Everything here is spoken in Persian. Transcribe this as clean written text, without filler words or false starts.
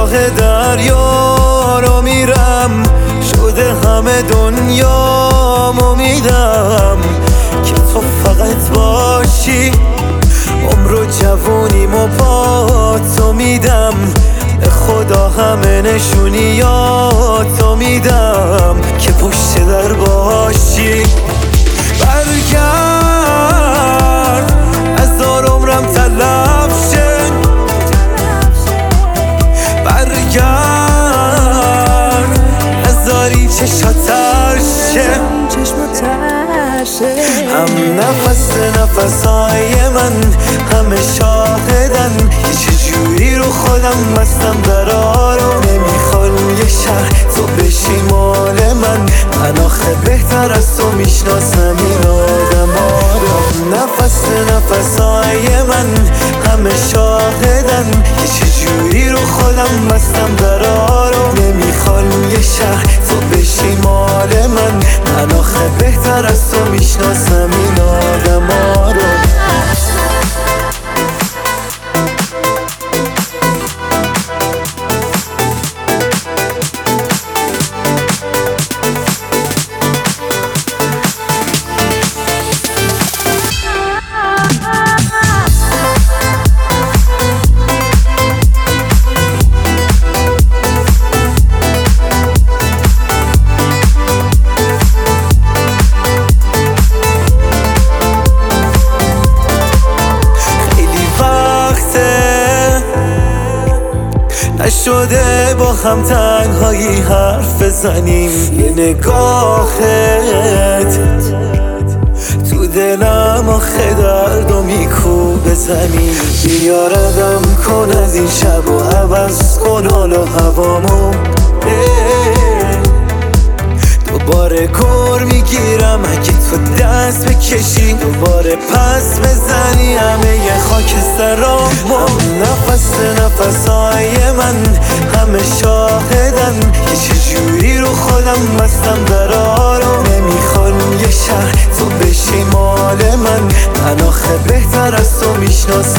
راه دریا رو میرم، شده همه دنیام امیدم که تو فقط باشی. عمر و جوونیمو با تو میدم، به خدا همه نشونیاتو میدم که پشت در باشی. برگرد هزار عمرم تلف شه، برگرد هزاری چشات تر شه، هم نفس نفسای من همه شاهدن که چجوری رو خودم بستم درارو. نمیخوان یه شهر تو بشی مال من آخه بهتر از تو میشناسم این آدما رو. نفس نفسای من همه شاهدن که چجوری رو خودم بستم درارو. نمیخوان یه شهر تو بشی مال من آخه بهتر از تو میشناسم این آدما رو. نشده با هم تنهایی حرف بزنیم، یه نگاهت تو دلم آخه دردو میکوبه زمین. بیا ردم کن از این شب و عوض کن حال و هوامو، دوباره کار میگیرم اگه تو دست بکشی، دوباره پس بزنی همه ی خاک سرامو. نفس نفسای من همه شاهدن که چجوری رو خودم بستم درارو. نمیخوان یه شهر تو بشی مال من آخه بهتر از تو میشناسم